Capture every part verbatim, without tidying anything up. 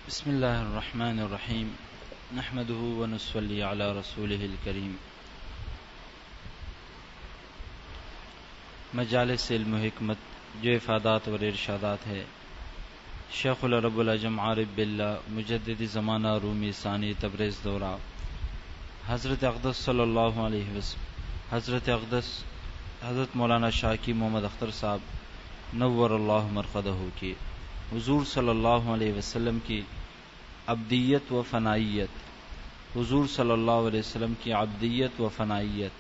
بسم اللہ الرحمن الرحیم نحمده ونصلی علی رسولہ الکریم. مجالس علم و حکمت جو افادات اور ارشادات ہے. شیخ العرب العجم عارف باللہ مجدد زمانہ رومی ثانی تبریز دورہ حضرت اقدس صلی اللہ علیہ وسلم حضرت اقدس حضرت مولانا شاکی محمد اختر صاحب نور اللہ مرقدہ کی حضور صلی اللہ علیہ وسلم کی عبدیت و فنائیت حضور صلی اللہ علیہ وسلم کی عبدیت و فنائیت.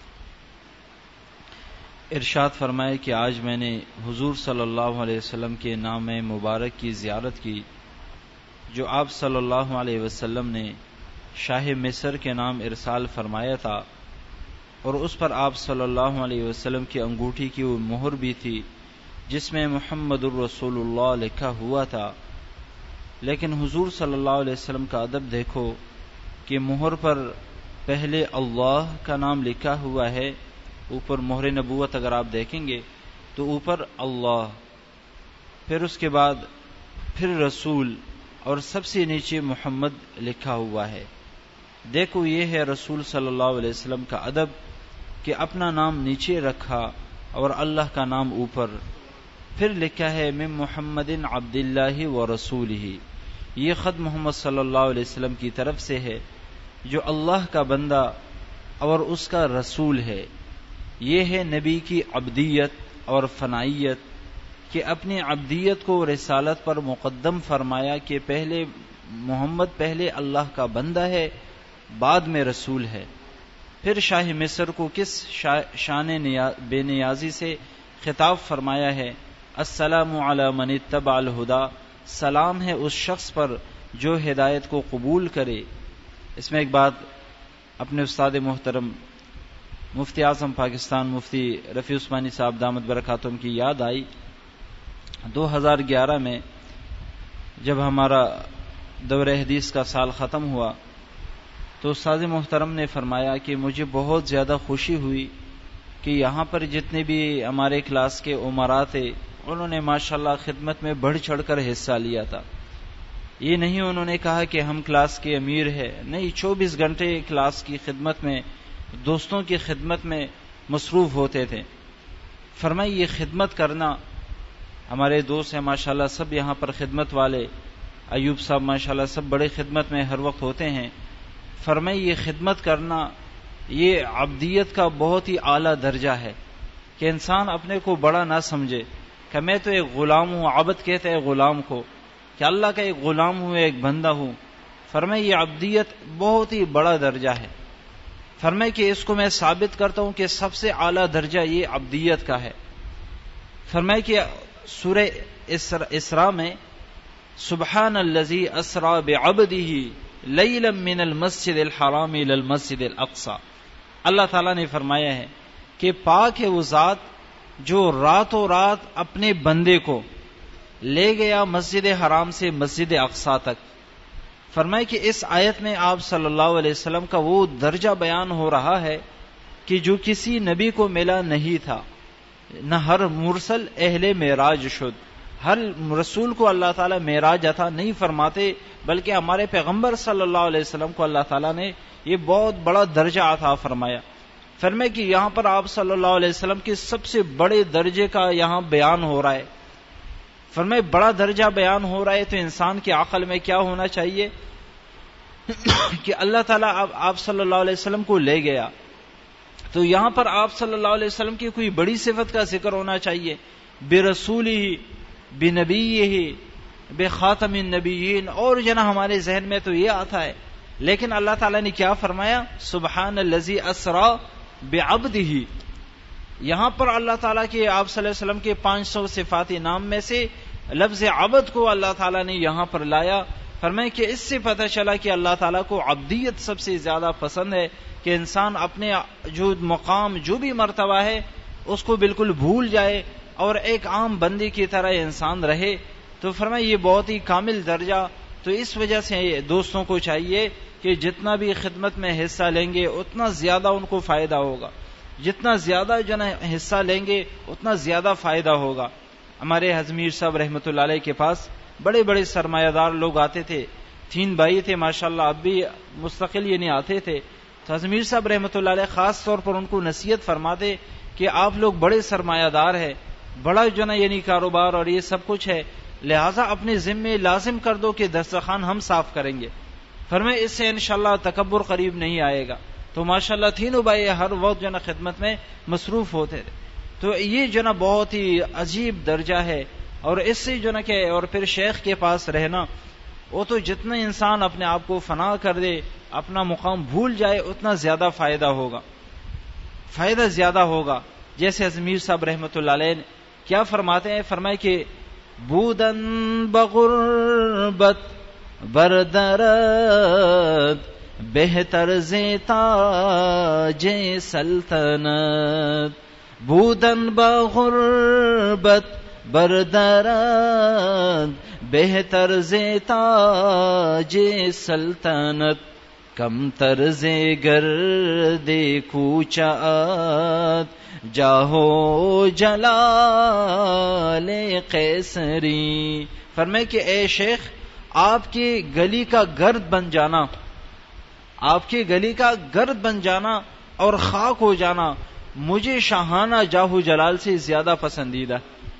ارشاد فرمائے کہ آج میں نے حضور صلی اللہ علیہ وسلم کے نام مبارک کی زیارت کی جو آپ صلی اللہ علیہ وسلم نے شاہ مصر کے نام ارسال فرمایا تھا، اور اس پر آپ صلی اللہ علیہ وسلم کی انگوٹھی کی وہ مہر بھی تھی جس میں محمد الرسول اللہ لکھا ہوا تھا. لیکن حضور صلی اللہ علیہ وسلم کا ادب دیکھو کہ مہر پر پہلے اللہ کا نام لکھا ہوا ہے، اوپر مہر نبوت اگر آپ دیکھیں گے تو اوپر اللہ، پھر اس کے بعد پھر رسول، اور سب سے نیچے محمد لکھا ہوا ہے. دیکھو یہ ہے رسول صلی اللہ علیہ وسلم کا ادب کہ اپنا نام نیچے رکھا اور اللہ کا نام اوپر، پھر لکھا ہے من محمد عبد اللہ و رسولہ. یہ خط محمد صلی اللہ علیہ وسلم کی طرف سے ہے جو اللہ کا بندہ اور اس کا رسول ہے. یہ ہے نبی کی عبدیت اور فنائیت کہ اپنی عبدیت کو رسالت پر مقدم فرمایا کہ پہلے محمد پہلے اللہ کا بندہ ہے، بعد میں رسول ہے. پھر شاہ مصر کو کس شان بے نیازی سے خطاب فرمایا ہے، السلام علی من اتبع الہدی، سلام ہے اس شخص پر جو ہدایت کو قبول کرے. اس میں ایک بات اپنے استاد محترم مفتی اعظم پاکستان مفتی رفیع عثمانی صاحب دامت برکاتہم کی یاد آئی. دو ہزار گیارہ میں جب ہمارا دور حدیث کا سال ختم ہوا تو استاد محترم نے فرمایا کہ مجھے بہت زیادہ خوشی ہوئی کہ یہاں پر جتنے بھی ہمارے کلاس کے عمرا تھے انہوں نے ماشاءاللہ خدمت میں بڑھ چڑھ کر حصہ لیا تھا. یہ نہیں انہوں نے کہا کہ ہم کلاس کے امیر ہیں، نہیں، چوبیس گھنٹے کلاس کی خدمت میں، دوستوں کی خدمت میں مصروف ہوتے تھے. فرمائی یہ خدمت کرنا، ہمارے دوست ہیں ماشاءاللہ سب یہاں پر خدمت والے، ایوب صاحب ماشاءاللہ سب بڑے خدمت میں ہر وقت ہوتے ہیں. فرمائی یہ خدمت کرنا یہ عبدیت کا بہت ہی اعلیٰ درجہ ہے کہ انسان اپنے کو بڑا نہ سمجھے کہ میں تو ایک غلام ہوں. عبد کہتے ہیں غلام کو کہ اللہ کا ایک غلام ہوں، ایک بندہ ہوں. فرمائی یہ عبدیت بہت ہی بڑا درجہ ہے. فرمائی کہ اس کو میں ثابت کرتا ہوں کہ سب سے اعلیٰ درجہ یہ عبدیت کا ہے. فرمائی کہ سورہ اسراء میں سبحان الذی اسری بعبدہ لیلا من المسجد الحرام الی المسجد الاقصی، اللہ تعالیٰ نے فرمایا ہے کہ پاک ہے وہ ذات جو راتوں رات اپنے بندے کو لے گیا مسجد حرام سے مسجد اقصی تک. فرمائے کہ اس آیت میں آپ صلی اللہ علیہ وسلم کا وہ درجہ بیان ہو رہا ہے کہ جو کسی نبی کو ملا نہیں تھا، نہ ہر مرسل اہل معراج شد. ہر رسول کو اللہ تعالیٰ معراج عطا نہیں فرماتے، بلکہ ہمارے پیغمبر صلی اللہ علیہ وسلم کو اللہ تعالیٰ نے یہ بہت بڑا درجہ عطا فرمایا. فرمائے کہ یہاں پر آپ صلی اللہ علیہ وسلم کے سب سے بڑے درجے کا یہاں بیان ہو رہا ہے. فرمائے بڑا درجہ بیان ہو رہا ہے تو انسان کے عقل میں کیا ہونا چاہیے کہ اللہ تعالیٰ آپ صلی اللہ علیہ وسلم کو لے گیا تو یہاں پر آپ صلی اللہ علیہ وسلم کی کوئی بڑی صفت کا ذکر ہونا چاہیے، برسولہ، بنبیہ، بخاتم النبیین، اور جنا ہمارے ذہن میں تو یہ آتا ہے. لیکن اللہ تعالیٰ نے کیا فرمایا، سبحان الذی اسری بعبدہ. یہاں پر اللہ تعالیٰ کے آپ صلی اللہ علیہ وسلم کے پانچ سو صفاتی نام میں سے لفظ عبد کو اللہ تعالیٰ نے یہاں پر لایا. فرمائے کہ اس سے پتہ چلا کہ اللہ تعالیٰ کو عبدیت سب سے زیادہ پسند ہے کہ انسان اپنے جو مقام جو بھی مرتبہ ہے اس کو بالکل بھول جائے اور ایک عام بندے کی طرح انسان رہے. تو فرمائے یہ بہت ہی کامل درجہ. تو اس وجہ سے دوستوں کو چاہیے کہ جتنا بھی خدمت میں حصہ لیں گے اتنا زیادہ ان کو فائدہ ہوگا، جتنا زیادہ جو نا حصہ لیں گے اتنا زیادہ فائدہ ہوگا. ہمارے حضمیر صاحب رحمۃ اللہ علیہ کے پاس بڑے بڑے سرمایہ دار لوگ آتے تھے تین بھائی تھے ماشاءاللہ، اب بھی مستقل یہ نہیں آتے تھے. تو حضرت میر صاحب رحمۃ اللہ علیہ خاص طور پر ان کو نصیحت فرماتے کہ آپ لوگ بڑے سرمایہ دار ہیں، بڑا جو نا یعنی کاروبار اور یہ سب کچھ ہے، لہٰذا اپنے ذمے لازم کر دو کہ دسترخوان ہم صاف کریں گے. فرمائے اس سے انشاءاللہ تکبر قریب نہیں آئے گا. تو ماشاءاللہ تینوں بھائی ہر وقت جو نا خدمت میں مصروف ہوتے تھے. تو یہ جو نا بہت ہی عجیب درجہ ہے. اور اس سے جو نا کہ اور پھر شیخ کے پاس رہنا، وہ تو جتنا انسان اپنے آپ کو فنا کر دے، اپنا مقام بھول جائے، اتنا زیادہ فائدہ ہوگا، فائدہ زیادہ ہوگا. جیسے حضرت میر صاحب رحمۃ اللہ علیہ کیا فرماتے ہیں، فرمائے کہ بودن بغربت بردرد بہتر زیتاج سلطنت، بودن بغربت بردرد بہتر زیتاج سلطنت، کم طرز گرد کوچات جاہو جلال قیصری. فرمائے کہ اے شیخ، آپ کی گلی کا گرد بن جانا، آپ کی گلی کا گرد بن جانا اور خاک ہو جانا مجھے شاہانہ جاہو جلال سے زیادہ پسندیدہ.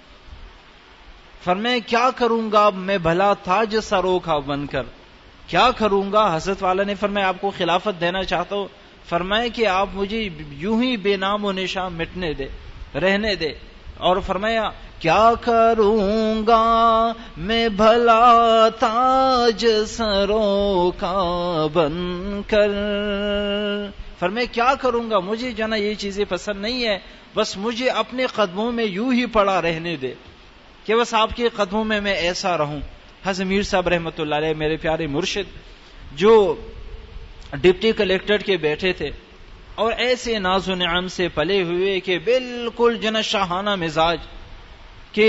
فرمائے کیا کروں گا میں بھلا تاج سرو کا بن کر، کیا کروں گا. حضرت والا نے فرمایا آپ کو خلافت دینا چاہتا ہوں، فرمائے کہ آپ مجھے یوں ہی بے نام و نشان مٹنے دے، رہنے دے. اور فرمایا کیا کروں گا میں بھلا تاج سرو کا بن کر. فرمایا کیا کروں گا، مجھے جو نا یہ چیزیں پسند نہیں ہے، بس مجھے اپنے قدموں میں یوں ہی پڑا رہنے دے کہ بس آپ کے قدموں میں میں ایسا رہوں. حضرت میر صاحب رحمۃ اللہ علیہ میرے پیارے مرشد جو ڈپٹی کلیکٹر کے بیٹھے تھے اور ایسے ناز و نعم سے پلے ہوئے کہ بالکل جنا شاہانہ مزاج، کہ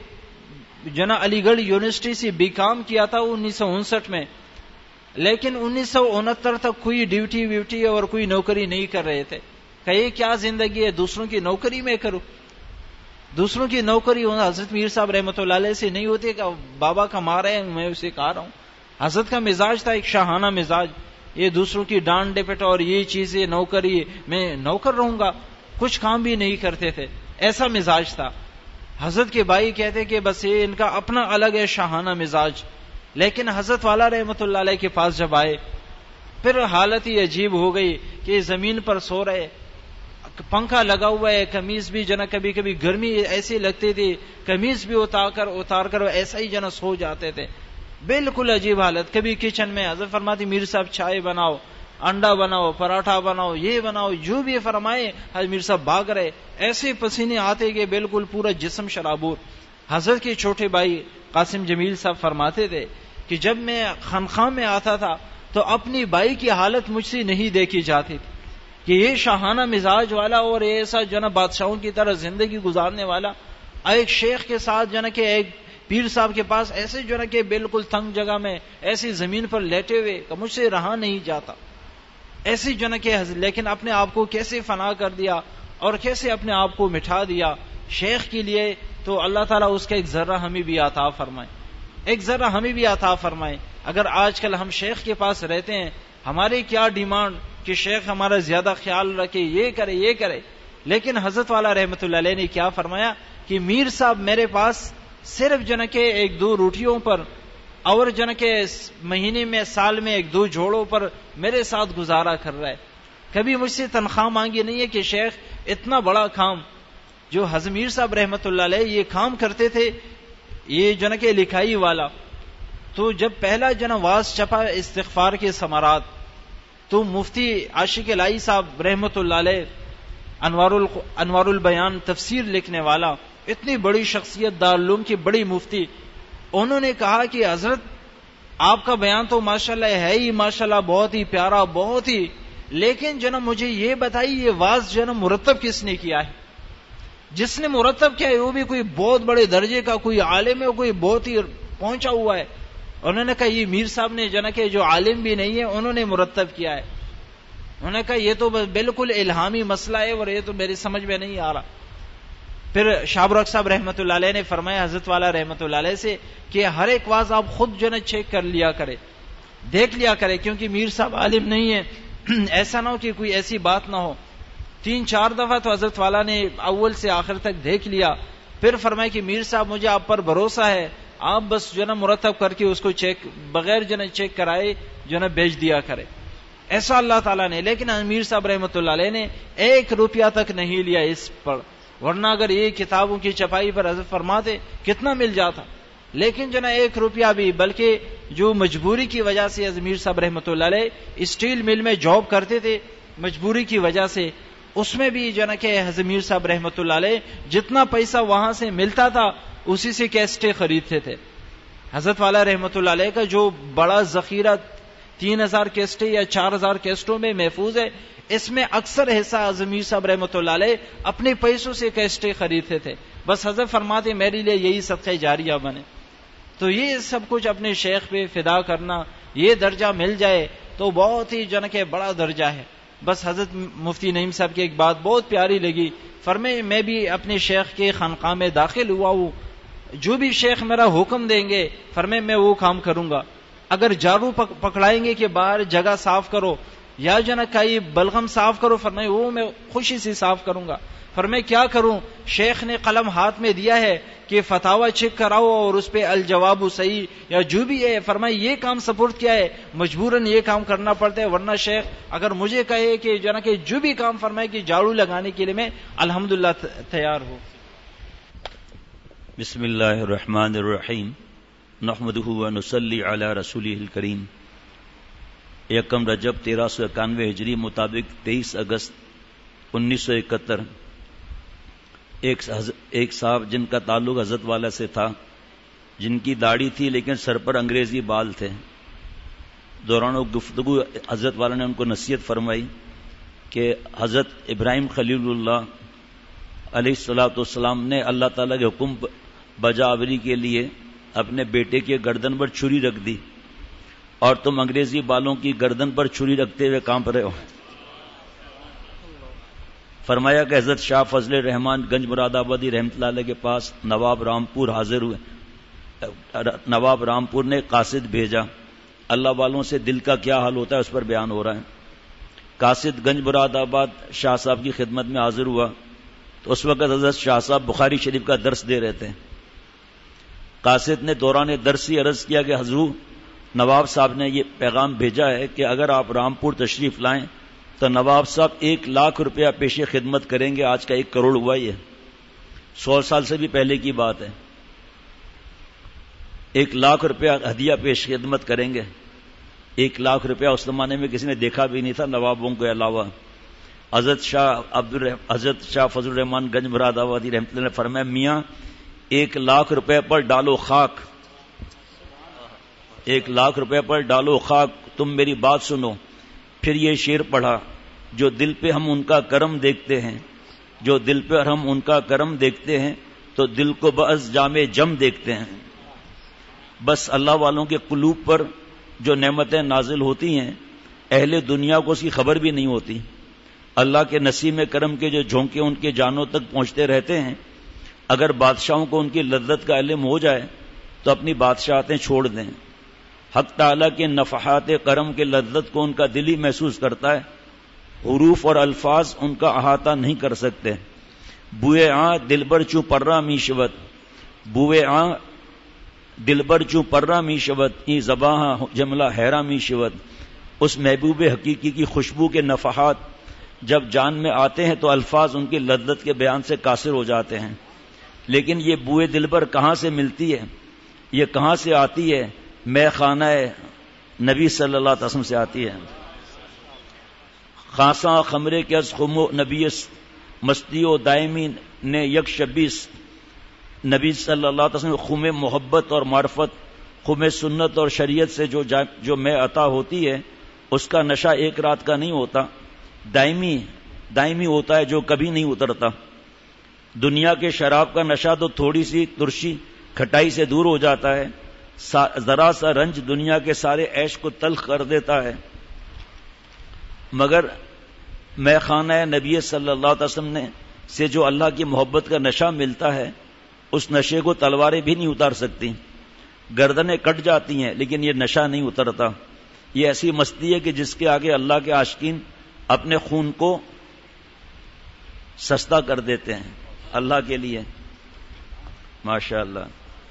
جنا علی گڑھ یونیورسٹی سے بی کام کیا تھا انیس سو انسٹھ میں، لیکن انیس سو انہتر تک کوئی ڈیوٹی ویوٹی اور کوئی نوکری نہیں کر رہے تھے. کہ یہ کیا زندگی ہے، دوسروں کی نوکری میں کروں، دوسروں کی نوکری ہونا. حضرت میر صاحب رحمۃ اللہ علیہ سے نہیں ہوتی کہ بابا کما رہے ہیں میں اسے کہا رہا ہوں. حضرت کا مزاج تھا ایک شاہانہ مزاج، یہ دوسروں کی ڈانٹ ڈپٹ اور یہ چیزیں نوکری، میں نوکر رہوں گا، کچھ کام بھی نہیں کرتے تھے، ایسا مزاج تھا. حضرت کے بھائی کہتے کہ بس یہ ان کا اپنا الگ ہے شاہانہ مزاج. لیکن حضرت والا رحمۃ اللہ علیہ کے پاس جب آئے پھر حالت ہی عجیب ہو گئی کہ زمین پر سو رہے، پنکھا لگا ہوا ہے، قمیض بھی جنا کبھی کبھی گرمی ایسی لگتی تھی، قمیض بھی اتار کر اتار کر ایسا ہی جنا سو جاتے تھے. بالکل عجیب حالت. کبھی کچن میں حضرت فرماتی میر صاحب چائے بناؤ، انڈا بناؤ، پراٹھا بناؤ، یہ بناؤ، جو بھی فرمائے حضرت میر صاحب بھاگ رہے، ایسے پسینے آتے کہ بالکل پورا جسم شرابور. حضرت کے چھوٹے بھائی قاسم جمیل صاحب فرماتے تھے کہ جب میں خانقاہ میں آتا تھا تو اپنی بھائی کی حالت مجھ سے نہیں دیکھی جاتی تھی کہ یہ شاہانہ مزاج والا اور ایسا جو نا بادشاہوں کی طرح زندگی گزارنے والا ایک شیخ کے ساتھ جو نا کہ ایک پیر صاحب کے پاس ایسے جو نا کہ بالکل تنگ جگہ میں ایسی زمین پر لیٹے ہوئے کہ مجھ سے رہا نہیں جاتا ایسی جو نا کہ. لیکن اپنے آپ کو کیسے فنا کر دیا اور کیسے اپنے آپ کو مٹھا دیا شیخ کے لیے. تو اللہ تعالیٰ اس کا ایک ذرہ ہمیں بھی عطا فرمائے، ایک ذرہ ہمیں بھی عطا فرمائے. اگر آج کل ہم شیخ کے پاس رہتے ہیں، ہماری کیا ڈیمانڈ کہ شیخ ہمارا زیادہ خیال رکھے، یہ کرے یہ کرے. لیکن حضرت والا رحمت اللہ علیہ نے کیا فرمایا کہ میر صاحب میرے پاس صرف جن کے ایک دو روٹیوں پر اور جن کے مہینے میں سال میں ایک دو جوڑوں پر میرے ساتھ گزارا کر رہا ہے. کبھی مجھ سے تنخواہ مانگی نہیں ہے کہ شیخ اتنا بڑا کام جو حضرت میر صاحب رحمت اللہ علیہ یہ کام کرتے تھے، یہ جن کے لکھائی والا. تو جب پہلا جن واز چھپا استغفار کے ثمرات، تو مفتی عاشق الہی صاحب رحمت اللہ علیہ انوار ال انوار البیان تفسیر لکھنے والا، اتنی بڑی شخصیت دارالعلوم کی بڑی مفتی، انہوں نے کہا کہ حضرت آپ کا بیان تو ماشاءاللہ ہے ہی ماشاءاللہ بہت ہی پیارا بہت ہی، لیکن جناب مجھے یہ بتائیے یہ واز جناب مرتب کس نے کیا ہے؟ جس نے مرتب کیا ہے وہ بھی کوئی بہت بڑے درجے کا کوئی عالم ہے، کوئی بہت ہی پہنچا ہوا ہے. انہوں نے کہا یہ میر صاحب نے جنا کہ جو عالم بھی نہیں ہے انہوں نے مرتب کیا ہے. انہوں نے کہا یہ تو بالکل الہامی مسئلہ ہے اور یہ تو میری سمجھ میں نہیں آ رہا. پھر شاہ برق صاحب رحمت اللہ علیہ نے فرمایا حضرت والا رحمت اللہ علیہ سے کہ ہر ایک واز آپ خود جو ہے چیک کر لیا کرے، دیکھ لیا کرے، کیونکہ میر صاحب عالم نہیں ہے، ایسا نہ ہو کہ کوئی ایسی بات نہ ہو. تین چار دفعہ تو حضرت والا نے اول سے آخر تک دیکھ لیا، پھر فرمایا کہ میر صاحب مجھے آپ پر بھروسہ ہے، آپ بس جو ہے نا مرتب کر کے اس کو چیک بغیر جو ہے چیک کرائے جو ہے نا بیچ دیا کرے. ایسا اللہ تعالیٰ نے، لیکن امیر صاحب رحمۃ اللہ علیہ نے ایک روپیہ تک نہیں لیا اس پر، ورنہ اگر یہ کتابوں کی چھپائی پر حضرت فرماتے کتنا مل جاتا. لیکن جو نا ایک روپیہ بھی، بلکہ جو مجبوری کی وجہ سے امیر صاحب رحمۃ اللہ علیہ اسٹیل مل میں جاب کرتے تھے، مجبوری کی وجہ سے، اس میں بھی جو نا کہ حضرت امیر صاحب رحمۃ اللہ علیہ جتنا پیسہ وہاں سے ملتا تھا اسی سے کیسٹیں خریدتے تھے. حضرت والا رحمۃ اللہ علیہ کا جو بڑا ذخیرہ تین ہزار کیسٹیں یا چار ہزار کیسٹوں میں محفوظ ہے، اس میں اکثر حصہ امیر صاحب رحمۃ اللہ علیہ اپنے پیسوں سے کیسٹیں خریدتے تھے. بس حضرت فرماتے میرے لیے یہی صدقہ جاریہ بنے. تو یہ سب کچھ اپنے شیخ پہ فدا کرنا، یہ درجہ مل جائے تو بہت ہی جو کہ بڑا درجہ ہے. بس حضرت مفتی نعیم صاحب کی ایک بات بہت پیاری لگی، فرمائے میں بھی اپنے شیخ کے خانقاہ میں داخل ہوا ہوں، جو بھی شیخ میرا حکم دیں گے فرمائے میں وہ کام کروں گا. اگر جارو پکڑائیں گے کہ باہر جگہ صاف کرو یا جو نا کئی بلغم صاف کرو، فرمائے وہ میں خوشی سے صاف کروں گا. فرمائے کیا کروں؟ شیخ نے قلم ہاتھ میں دیا ہے کہ فتاوی چیک کراؤ اور اس پہ الجواب صحیح یا جو بھی ہے، فرمائے یہ کام سپورٹ کیا ہے، مجبوراً یہ کام کرنا پڑتا ہے. ورنہ شیخ اگر مجھے کہے کہ جو نا کہ جو بھی کام فرمائے کہ جھاڑو لگانے کے لیے میں الحمدللہ تیار ہوں. بسم اللہ الرحمن الرحیم، نحمدہ ونصلی علی رسولہ الکریم. یکم رجب تیرہ سو اکانوے ہجری مطابق تیئیس اگست انیس سو اکہتر ایک ایک صاحب جن کا تعلق حضرت والا سے تھا، جن کی داڑھی تھی لیکن سر پر انگریزی بال تھے. دوران گفتگو حضرت والا نے ان کو نصیحت فرمائی کہ حضرت ابراہیم خلیل اللہ علیہ الصلوۃ والسلام نے اللہ تعالیٰ کے حکم بجاوری کے لیے اپنے بیٹے کے گردن پر چھری رکھ دی اور تم انگریزی بالوں کی گردن پر چھری رکھتے ہوئے کانپ رہے ہو. فرمایا کہ حضرت شاہ فضل الرحمان گنج مراد آبادی رحمۃ اللہ علیہ کے پاس نواب رامپور حاضر ہوئے. نواب رامپور نے قاصد بھیجا. اللہ والوں سے دل کا کیا حال ہوتا ہے اس پر بیان ہو رہا ہے. قاصد گنج مراد آباد شاہ صاحب کی خدمت میں حاضر ہوا تو اس وقت حضرت شاہ صاحب بخاری شریف کا درس دے رہے تھے. قاصد نے دوران درس ہی عرض کیا کہ حضور نواب صاحب نے یہ پیغام بھیجا ہے کہ اگر آپ رامپور تشریف لائیں تو نواب صاحب ایک لاکھ روپیہ پیش خدمت کریں گے. آج کا ایک کروڑ ہوا ہی ہے، سو سال سے بھی پہلے کی بات ہے. ایک لاکھ روپیہ ہدیہ پیش خدمت کریں گے. ایک لاکھ روپیہ اس زمانے میں کسی نے دیکھا بھی نہیں تھا نوابوں کے علاوہ. حضرت شاہ عبد الرحم حضرت شاہ فضل الرحمان گنج مراد آبادی رحمۃ اللہ نے فرمایا میاں ایک لاکھ روپے پر ڈالو خاک، ایک لاکھ روپے پر ڈالو خاک. تم میری بات سنو. پھر یہ شعر پڑھا، جو دل پہ ہم ان کا کرم دیکھتے ہیں، جو دل پہ ہم ان کا کرم دیکھتے ہیں تو دل کو بس جامع جم دیکھتے ہیں. بس اللہ والوں کے قلوب پر جو نعمتیں نازل ہوتی ہیں اہل دنیا کو اس کی خبر بھی نہیں ہوتی. اللہ کے نسیم کرم کے جو جھونکے ان کے جانوں تک پہنچتے رہتے ہیں. اگر بادشاہوں کو ان کی لذت کا علم ہو جائے تو اپنی بادشاہتیں چھوڑ دیں. حق تعالیٰ کے نفحات کرم کے لذت کو ان کا دل ہی محسوس کرتا ہے. حروف اور الفاظ ان کا احاطہ نہیں کر سکتے. بوئے آں دلبر چوں پرہ می شود، بوئے آں دلبر چوں پرہ می شود، ای زباں جملہ حیرہ می شود. اس محبوب حقیقی کی خوشبو کے نفحات جب جان میں آتے ہیں تو الفاظ ان کی لذت کے بیان سے قاصر ہو جاتے ہیں. لیکن یہ بوئے دلبر کہاں سے ملتی ہے، یہ کہاں سے آتی ہے؟ میں خانہ نبی صلی اللہ علیہ وسلم سے آتی ہے. خاصاں خمرے کے از خمو نبی مستی و دائمی نے یک شبیس. نبی صلی اللہ علیہ وسلم خم محبت اور معرفت، خم سنت اور شریعت سے جو جو میں عطا ہوتی ہے اس کا نشہ ایک رات کا نہیں ہوتا، دائمی دائمی ہوتا ہے جو کبھی نہیں اترتا. دنیا کے شراب کا نشہ تو تھوڑی سی ترشی کھٹائی سے دور ہو جاتا ہے، ذرا سا رنج دنیا کے سارے عیش کو تلخ کر دیتا ہے. مگر میں خانہ نبی صلی اللہ علیہ وسلم نے سے جو اللہ کی محبت کا نشہ ملتا ہے اس نشے کو تلواریں بھی نہیں اتار سکتی. گردنیں کٹ جاتی ہیں لیکن یہ نشہ نہیں اترتا. یہ ایسی مستی ہے کہ جس کے آگے اللہ کے عاشقین اپنے خون کو سستا کر دیتے ہیں اللہ کے لیے. ماشاء اللہ.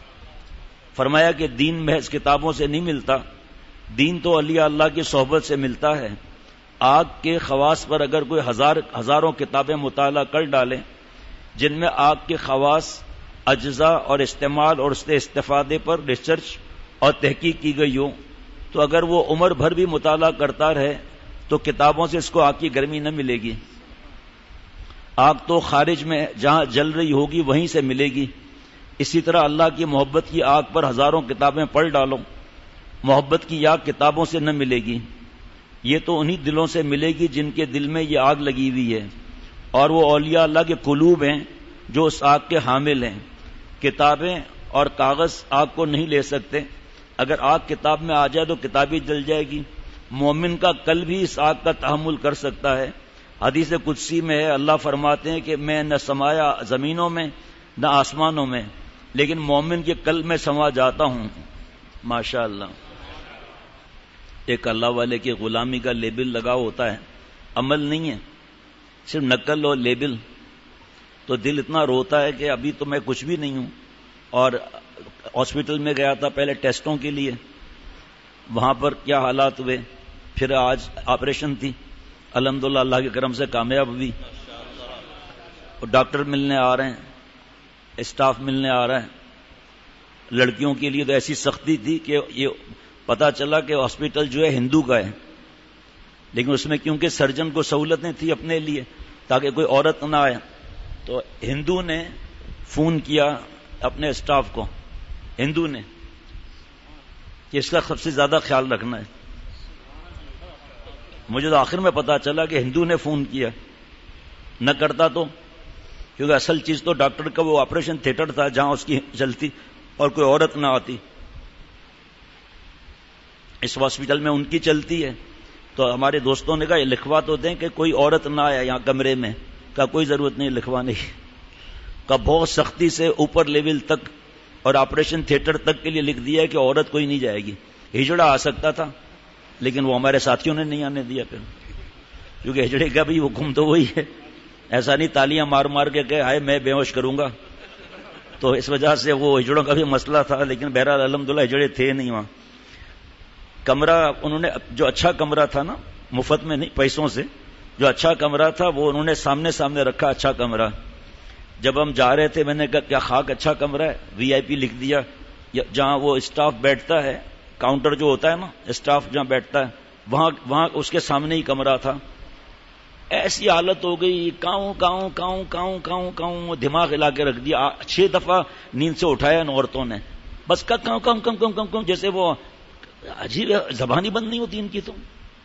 فرمایا کہ دین محض کتابوں سے نہیں ملتا، دین تو اولیاء اللہ کی صحبت سے ملتا ہے. آگ کے خواص پر اگر کوئی ہزار ہزاروں کتابیں مطالعہ کر ڈالیں جن میں آگ کے خواص، اجزاء اور استعمال اور اس کے استفادے پر ریسرچ اور تحقیق کی گئی ہو، تو اگر وہ عمر بھر بھی مطالعہ کرتا رہے تو کتابوں سے اس کو آگ کی گرمی نہ ملے گی. آگ تو خارج میں جہاں جل رہی ہوگی وہیں سے ملے گی. اسی طرح اللہ کی محبت کی آگ پر ہزاروں کتابیں پڑھ ڈالو، محبت کی آگ کتابوں سے نہ ملے گی. یہ تو انہی دلوں سے ملے گی جن کے دل میں یہ آگ لگی ہوئی ہے، اور وہ اولیاء اللہ کے قلوب ہیں جو اس آگ کے حامل ہیں. کتابیں اور کاغذ آگ کو نہیں لے سکتے. اگر آگ کتاب میں آ جائے تو کتاب ہی جل جائے گی. مومن کا قلب بھی اس آگ کا تحمل کر سکتا ہے. حدیث قدسی میں ہے، اللہ فرماتے ہیں کہ میں نہ سمایا زمینوں میں نہ آسمانوں میں، لیکن مومن کے قلب میں سما جاتا ہوں. ماشاء اللہ. ایک اللہ والے کی غلامی کا لیبل لگا ہوتا ہے، عمل نہیں ہے، صرف نقل اور لیبل. تو دل اتنا روتا ہے کہ ابھی تو میں کچھ بھی نہیں ہوں. اور ہاسپٹل میں گیا تھا پہلے ٹیسٹوں کے لیے، وہاں پر کیا حالات ہوئے. پھر آج آپریشن تھی، الحمدللہ اللہ کے کرم سے کامیاب ہوئی. اور ڈاکٹر ملنے آ رہے ہیں، اسٹاف ملنے آ رہا ہے. لڑکیوں کے لیے تو ایسی سختی تھی کہ یہ پتا چلا کہ ہاسپٹل جو ہے ہندو کا ہے، لیکن اس میں کیونکہ سرجن کو سہولتیں تھی اپنے لیے تاکہ کوئی عورت نہ آئے، تو ہندو نے فون کیا اپنے اسٹاف کو، ہندو نے، کہ اس کا سب سے زیادہ خیال رکھنا ہے. مجھے تو آخر میں پتا چلا کہ ہندو نے فون کیا، نہ کرتا تو، کیونکہ اصل چیز تو ڈاکٹر کا وہ آپریشن تھیٹر تھا جہاں اس کی چلتی اور کوئی عورت نہ آتی. اس ہاسپٹل میں ان کی چلتی ہے. تو ہمارے دوستوں نے کہا یہ لکھوا تو دیں کہ کوئی عورت نہ آیا یہاں کمرے میں. کا کوئی ضرورت نہیں لکھوانے کی. کا بہت سختی سے اوپر لیول تک اور آپریشن تھیٹر تک کے لیے لکھ دیا ہے کہ عورت کوئی نہیں جائے گی. ہجڑا آ سکتا تھا لیکن وہ ہمارے ساتھیوں نے نہیں آنے دیا پھر، کیونکہ ہجڑے کا بھی حکم تو وہی ہے. ایسا نہیں تالیاں مار مار کے کہ ہائے میں بے ہوش کروں گا. تو اس وجہ سے وہ ہجڑوں کا بھی مسئلہ تھا، لیکن بہرحال الحمدللہ ہجڑے تھے نہیں وہاں. کمرہ انہوں نے جو اچھا کمرہ تھا نا، مفت میں نہیں پیسوں سے، جو اچھا کمرہ تھا وہ انہوں نے سامنے سامنے رکھا. اچھا کمرہ. جب ہم جا رہے تھے میں نے کہا کیا خاک اچھا کمرہ ہے، وی آئی پی لکھ دیا. جہاں وہ اسٹاف بیٹھتا ہے، کاؤنٹر جو ہوتا ہے نا، اسٹاف جہاں بیٹھتا ہے وہاں وہاں اس کے سامنے ہی کمرہ تھا. ایسی حالت ہو گئی، کاؤں کاؤں کاؤں کاؤں کاؤں کاؤں دماغ ہلا کے رکھ دیا. چھ دفعہ نیند سے اٹھایا ان عورتوں نے، بس کا کاؤں کاؤں کاؤں کاؤں کاؤں کاؤں، جیسے وہ عجیب زبان ہی بند نہیں ہوتی ان کی. تو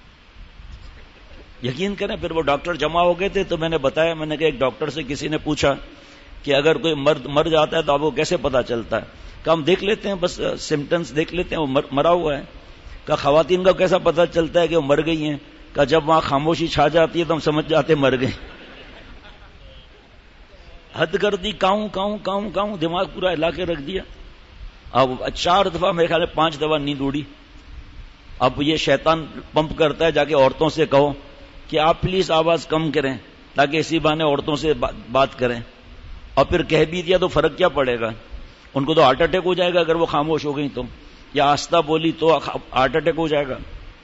یقین کریں پھر وہ ڈاکٹر جمع ہو گئے تھے تو میں نے بتایا، میں نے کہا ایک ڈاکٹر سے کسی نے پوچھا کہ اگر کوئی مرد مر جاتا ہے تو آپ کو کیسے پتا چلتا ہے؟ کہ ہم دیکھ لیتے ہیں، بس سمٹمز دیکھ لیتے ہیں وہ مرا ہوا ہے. کہ خواتین کا کیسا پتا چلتا ہے کہ وہ مر گئی ہیں؟ کہ جب وہاں خاموشی چھا جاتی ہے تو ہم سمجھ جاتے مر گئے. حد کر دی، کاؤں کاؤں کاؤں کاؤں دماغ پورا ہلا کے رکھ دیا. اب چار دفعہ میرے خیال میں پانچ دفعہ نیند اڑی. اب یہ شیطان پمپ کرتا ہے، جا کے عورتوں سے کہو کہ آپ پلیز آواز کم کریں تاکہ اسی بہانے عورتوں سے بات کریں. اور پھر کہہ بھی دیا تو فرق کیا پڑے گا؟ ان کو تو ہارٹ اٹیک ہو جائے گا اگر وہ خاموش ہو گئی تو، یا آہستہ بولی تو ہارٹ اٹیک ہو جائے گا.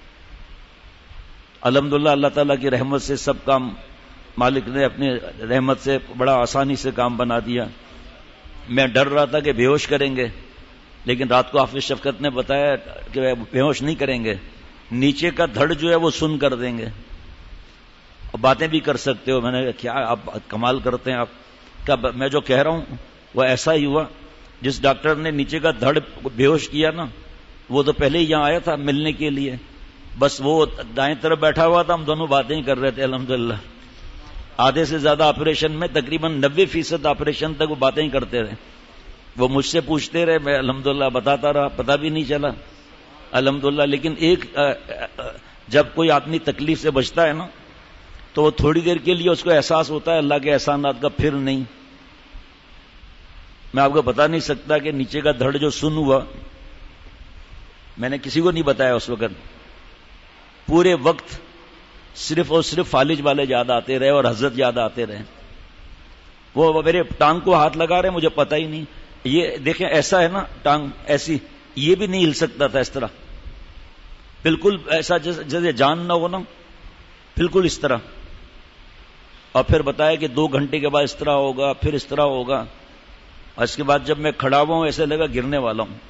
الحمدللہ اللہ تعالیٰ کی رحمت سے سب کام مالک نے اپنی رحمت سے بڑا آسانی سے کام بنا دیا. میں ڈر رہا تھا کہ بے ہوش کریں گے، لیکن رات کو حافظ شفقت نے بتایا کہ بے ہوش نہیں کریں گے، نیچے کا دھڑ جو ہے وہ سن کر دیں گے، باتیں بھی کر سکتے ہو. میں نے کہا کیا آپ کمال کرتے ہیں آپ کا. میں جو کہہ رہا ہوں وہ ایسا ہی ہوا. جس ڈاکٹر نے نیچے کا دھڑ بے ہوش کیا نا، وہ تو پہلے ہی یہاں آیا تھا ملنے کے لیے، بس وہ دائیں طرف بیٹھا ہوا تھا، ہم دونوں باتیں ہی کر رہے تھے. الحمدللہ آدھے سے زیادہ آپریشن میں تقریباً نبے فیصد آپریشن تک وہ باتیں ہی کرتے رہے. وہ مجھ سے پوچھتے رہے، میں الحمدللہ بتاتا رہا، پتہ بھی نہیں چلا الحمدللہ. لیکن ایک جب کوئی آدمی تکلیف سے بچتا ہے نا تو وہ تھوڑی دیر کے لیے اس کو احساس ہوتا ہے اللہ کے احسانات کا، پھر نہیں. میں آپ کو بتا نہیں سکتا کہ نیچے کا دھڑ جو سن ہوا، میں نے کسی کو نہیں بتایا اس وقت. پورے وقت صرف اور صرف فالج والے یاد آتے رہے اور حضرت یاد آتے رہے. وہ میرے ٹانگ کو ہاتھ لگا رہے مجھے پتہ ہی نہیں. یہ دیکھیں ایسا ہے نا ٹانگ ایسی, یہ بھی نہیں ہل سکتا تھا اس طرح, بالکل ایسا جیسے جان نہ ہو نا, بالکل اس طرح. اور پھر بتایا کہ دو گھنٹے کے بعد اس طرح ہوگا, پھر اس طرح ہوگا. اور اس کے بعد جب میں کھڑا ہوا ہوں ایسے لگا گرنے والا ہوں.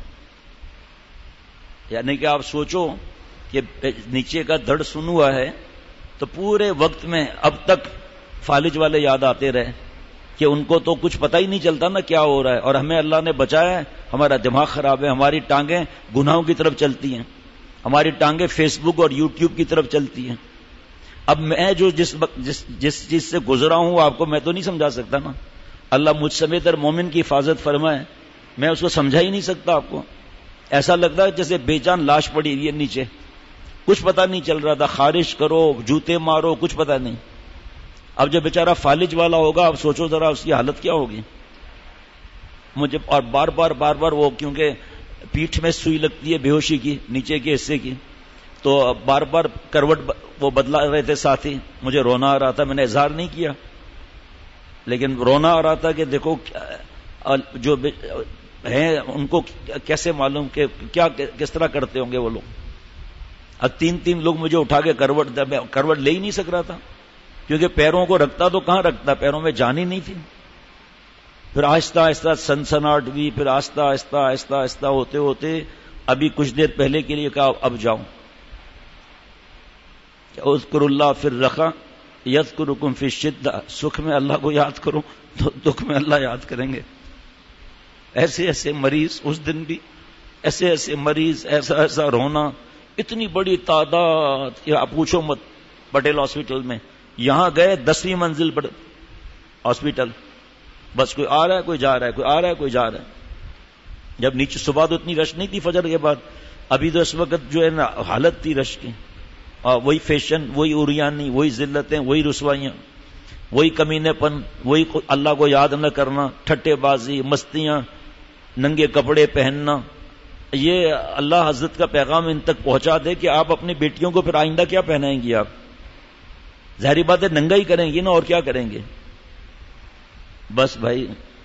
یعنی کہ آپ سوچو کہ نیچے کا دھڑ سن ہوا ہے تو پورے وقت میں اب تک فالج والے یاد آتے رہے کہ ان کو تو کچھ پتہ ہی نہیں چلتا نا کیا ہو رہا ہے, اور ہمیں اللہ نے بچایا ہے. ہمارا دماغ خراب ہے, ہماری ٹانگیں گناہوں کی طرف چلتی ہیں, ہماری ٹانگیں فیس بک اور یوٹیوب کی طرف چلتی ہیں. اب میں جو جس جس جس چیز سے گزرا ہوں آپ کو میں تو نہیں سمجھا سکتا نا. اللہ مجھ سمیت ہر مومن کی حفاظت فرمائے, میں اس کو سمجھا ہی نہیں سکتا آپ کو. ایسا لگتا ہے جیسے بے جان لاش پڑی ہوئی ہے نیچے, کچھ پتہ نہیں چل رہا تھا. خارش کرو, جوتے مارو, کچھ پتہ نہیں. اب جب بیچارہ فالج والا ہوگا اب سوچو ذرا اس کی حالت کیا ہوگی. مجھے اور بار بار بار بار وہ کیونکہ پیٹھ میں سوئی لگتی ہے بے ہوشی کی نیچے کے حصے کی, تو بار بار کروٹ وہ بدلا رہے تھے ساتھی. مجھے رونا آ رہا تھا, میں نے اظہار نہیں کیا, لیکن رونا آ رہا تھا کہ دیکھو جو ہیں ان کو کیسے معلوم کہ کیا کس طرح کرتے ہوں گے وہ لوگ. اب تین تین لوگ مجھے اٹھا کے کروٹ کروٹ لے ہی نہیں سک رہا تھا کیونکہ پیروں کو رکھتا تو کہاں رکھتا, پیروں میں جان ہی نہیں تھی. پھر آہستہ آہستہ سنسناہٹ ہوئی, پھر آہستہ آہستہ آہستہ آہستہ ہوتے ہوتے ابھی کچھ دیر پہلے کے لیے کہا اب جاؤں. اذکر اللہ فی الرخا یذکرکم فی الشدہ, سکھ میں اللہ کو یاد کرو تو دکھ میں اللہ یاد کریں گے. ایسے ایسے مریض اس دن بھی, ایسے ایسے مریض, ایسا ایسا رونا, اتنی بڑی تعداد کہ آپ پوچھو مت. پٹیل ہاسپٹل میں یہاں گئے دسویں منزل پر ہاسپٹل, بس کوئی آ رہا ہے کوئی جا رہا ہے, کوئی آ رہا ہے کوئی جا رہا ہے. جب نیچے صبح تو اتنی رش نہیں تھی فجر کے بعد, ابھی تو اس وقت جو ہے نا حالت تھی رش کی. اور وہی فیشن, وہی اوریانی, وہی ذلتیں, وہی رسوائیاں, وہی کمینے پن, وہی اللہ کو یاد نہ کرنا, ٹھٹے بازی, مستیاں, ننگے کپڑے پہننا. یہ اللہ حضرت کا پیغام ان تک پہنچا دے کہ آپ اپنی بیٹیوں کو پھر آئندہ کیا پہنائیں گی. آپ ظاہری بات ہے ننگا ہی کریں گی نا, اور کیا کریں گے. بس بھائی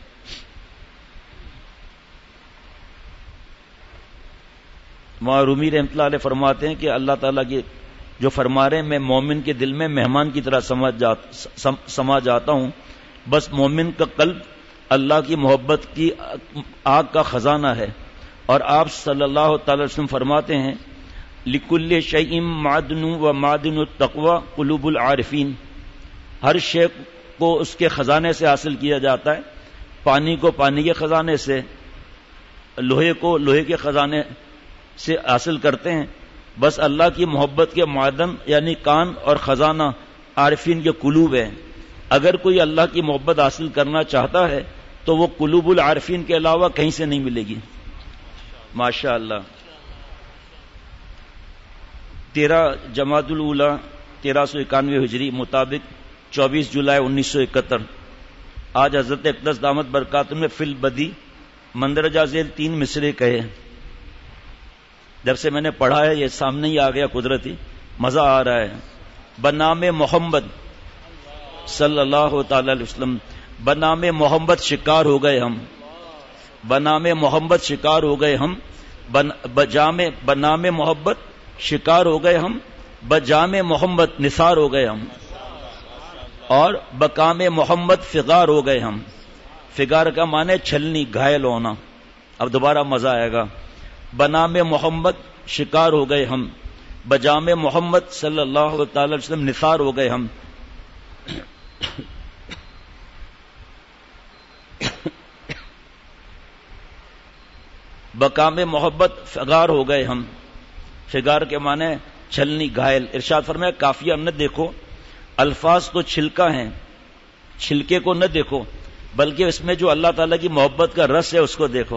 رومی رحمۃ اللہ علیہ فرماتے ہیں کہ اللہ تعالیٰ کی جو فرما رہے ہیں میں مومن کے دل میں مہمان کی طرح سمجھ جات, سم, سما جاتا ہوں. بس مومن کا قلب اللہ کی محبت کی آگ کا خزانہ ہے. اور آپ صلی اللہ تعالی وسلم فرماتے ہیں لکل شیء معدن و معدن التقوی قلوب العارفین, ہر شے کو اس کے خزانے سے حاصل کیا جاتا ہے. پانی کو پانی کے خزانے سے, لوہے کو لوہے کے خزانے سے حاصل کرتے ہیں. بس اللہ کی محبت کے معدن یعنی کان اور خزانہ عارفین کے قلوب ہیں. اگر کوئی اللہ کی محبت حاصل کرنا چاہتا ہے تو وہ قلوب العارفین کے علاوہ کہیں سے نہیں ملے گی. ماشاء اللہ. تیرہ جمادی الاولیٰ تیرہ سو اکانوے ہجری مطابق چوبیس جولائی انیس سو اکہتر آج حضرت اقدس دامت برکاتہ نے فی البدی مندرجہ ذیل تین مصرے کہے. جب سے میں نے پڑھا ہے یہ سامنے ہی آ گیا, قدرتی مزہ آ رہا ہے. بنام محمد صلی اللہ تعالی علیہ وسلم, بنام محمد شکار ہو گئے ہم, بنام محمد شکار ہو گئے ہم, بجام بنام محبت شکار ہو گئے ہم, بجام محمد نثار ہو گئے ہم, اور بکام محمد فغار ہو گئے ہم. فغار کا معنی چھلنی, گھائل ہونا. اب دوبارہ مزہ آئے گا. بنام محمد شکار ہو گئے ہم, بجام محمد صلی اللہ تعالی وسلم نثار ہو گئے ہم. بکام محبت فغار ہو گئے ہم. فغار کے معنی چھلنی, گھائل. ارشاد فرمایا کافیہ نہ دیکھو, الفاظ تو چھلکا ہیں, چھلکے کو نہ دیکھو بلکہ اس میں جو اللہ تعالیٰ کی محبت کا رس ہے اس کو دیکھو.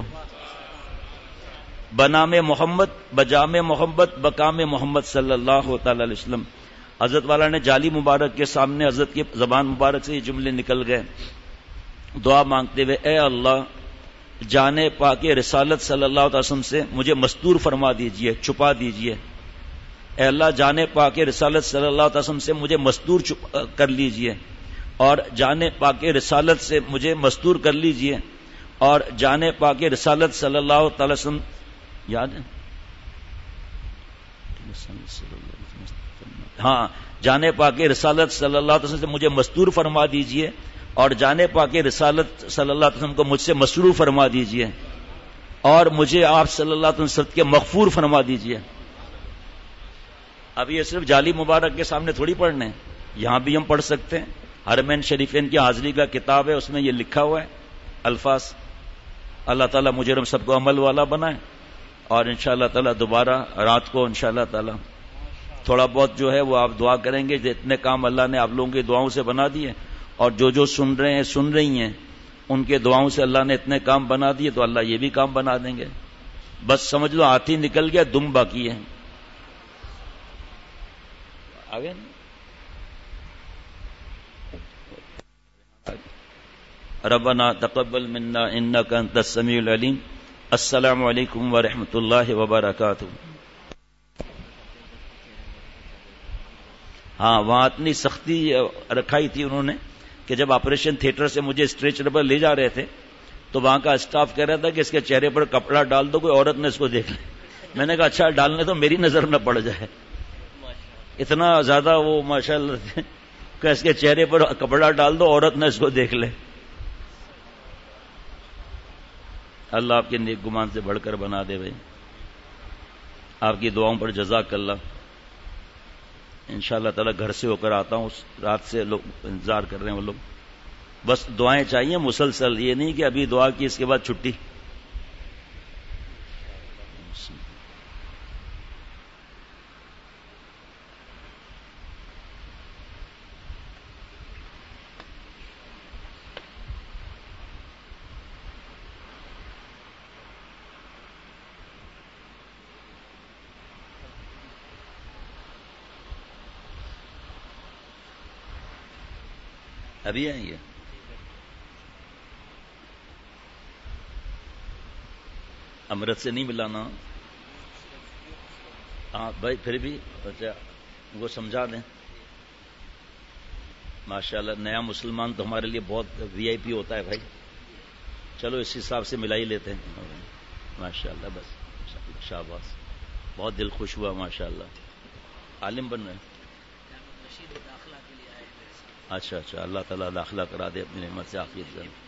بنام محمد بجام محمد بکام محمد صلی اللہ تعالی علیہ وسلم. حضرت والا نے جالی مبارک کے سامنے حضرت کی زبان مبارک سے یہ جملے نکل گئے, دعا مانگتے ہوئے اے اللہ جانے پاک رسالت صلی اللہ علیہ وسلم سے مجھے مستور فرما دیجئے, چھپا دیجئے. اے اللہ جان پاک رسالت صلی اللہ علیہ وسلم سے مجھے مستور کر لیجئے اور جان پاک رسالت سے مجھے مستور کر لیجئے اور جان پاک رسالت صلی اللہ تعالی وسلم یاد ہے ہاں جان پاک رسالت صلی اللہ علیہ وسلم سے مجھے مستور فرما دیجئے اور جان پاک رسالت صلی اللہ علیہ وسلم کو مجھ سے مسرور فرما دیجئے اور مجھے آپ صلی اللہ علیہ وسلم کے مغفور فرما دیجئے. اب یہ صرف جعلی مبارک کے سامنے تھوڑی پڑھنے، یہاں بھی ہم پڑھ سکتے ہیں. حرمین شریفین کی حاضری کا کتاب ہے، اس میں یہ لکھا ہوا ہے الفاظ. اللہ تعالیٰ مجھے ہم سب کو عمل والا بنائے اور انشاءاللہ تعالیٰ دوبارہ رات کو انشاءاللہ تعالیٰ تھوڑا بہت جو ہے وہ آپ دعا کریں گے. جتنے کام اللہ نے آپ لوگوں کی دعاؤں سے بنا دیے اور جو جو سن رہے ہیں سن رہی ہیں ان کے دعاؤں سے اللہ نے اتنے کام بنا دیے تو اللہ یہ بھی کام بنا دیں گے. بس سمجھ لو ہاتھی نکل گیا، دم باقی ہے. آگے ربنا تقبل منا انک انت السمیع العلیم. السلام علیکم ورحمۃ اللہ وبرکاتہ. ہاں وہاں اتنی سختی رکھائی تھی انہوں نے کہ جب آپریشن تھیٹر سے مجھے اسٹریچر پر لے جا رہے تھے تو وہاں کا اسٹاف کہہ رہا تھا کہ اس کے چہرے پر کپڑا ڈال دو، کوئی عورت نے اس کو دیکھ لے. میں نے کہا اچھا ڈالنے تو میری نظر نہ پڑ جائے. اتنا زیادہ وہ ماشاءاللہ کہ اس کے چہرے پر کپڑا ڈال دو عورت نہ اس کو دیکھ لے. اللہ آپ کے نیک گمان سے بڑھ کر بنا دے بھائی. آپ کی دعاؤں پر جزاک اللہ. انشاءاللہ تعالی گھر سے ہو کر آتا ہوں، رات سے لوگ انتظار کر رہے ہیں وہ لوگ. بس دعائیں چاہیے مسلسل، یہ نہیں کہ ابھی دعا کی اس کے بعد چھٹی. ابھی آئیں گے امرت سے نہیں ملانا. ہاں بھائی پھر بھی اچھا وہ سمجھا دیں. ماشاءاللہ نیا مسلمان تو ہمارے لیے بہت وی آئی پی ہوتا ہے بھائی. چلو اس حساب سے ملا ہی لیتے ہیں. ماشاءاللہ بس شاباش، بہت دل خوش ہوا. ماشاءاللہ عالم بن رہے ہیں. اچھا اچھا اللہ تعالیٰ داخلہ کرا دے اپنی نعمت سے عافیت سے.